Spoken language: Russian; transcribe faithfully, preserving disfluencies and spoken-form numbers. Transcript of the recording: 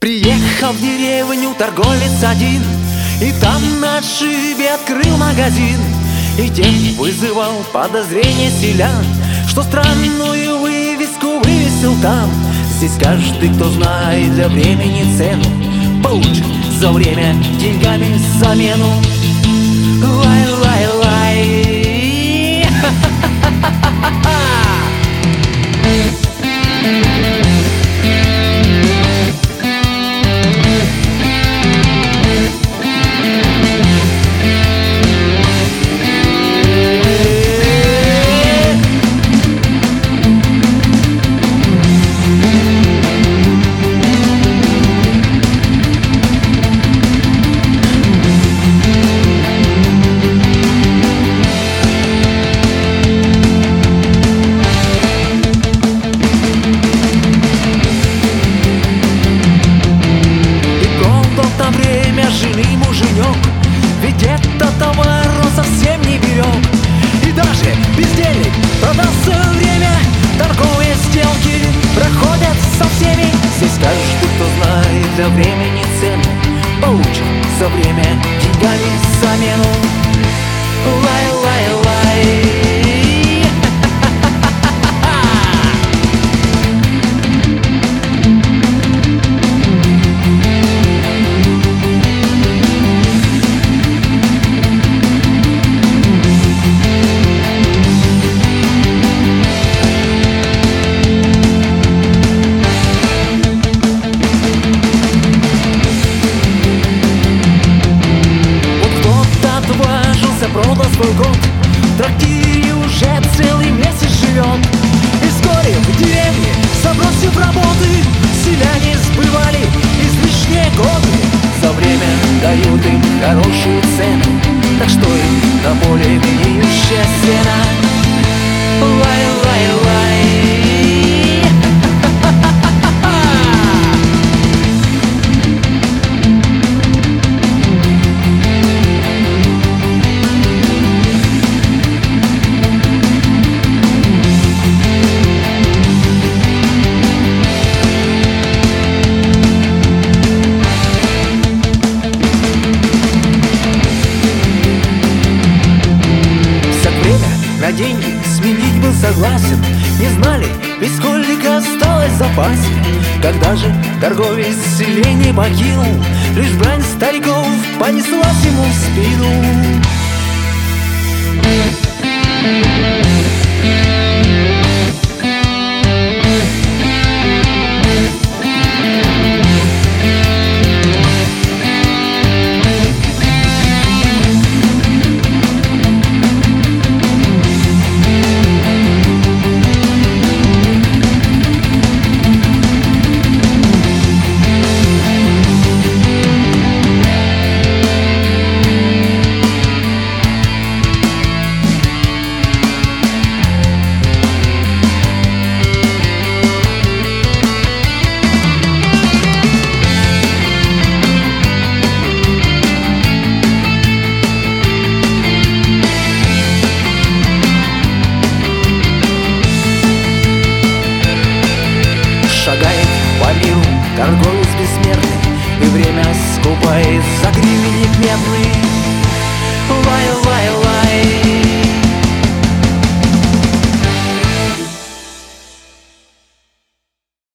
Приехал в деревню торговец один, и там на отшибе открыл магазин. И тем вызывал подозрение селян, что странную вывеску вывесил там. Здесь каждый, кто знает для времени цену, получит за время деньгами замену. Лай-лай-лай. Ведь это товар он совсем не берет. И даже бездельник продал свое время. Торговые сделки проходят со всеми. Здесь каждый, кто знает для времени цену, получит за время деньгами замену. Лай-лай-лай. Продал свой год, в трактире уже целый месяц живет. И вскоре в деревне, забросив работы, селяне сбывали излишние годы. За время дают им хорошую цену, так что им на более гниющее сено. Лай-лай-лай. На деньги сменить был согласен. Не знали, ведь сколько осталось в запасе. Когда же торговец селение покинул, лишь брань стариков понеслась ему в спину. Шагает по миру торговец бессмертный, и время скупает за гривенник медный. Лай-лай-лай.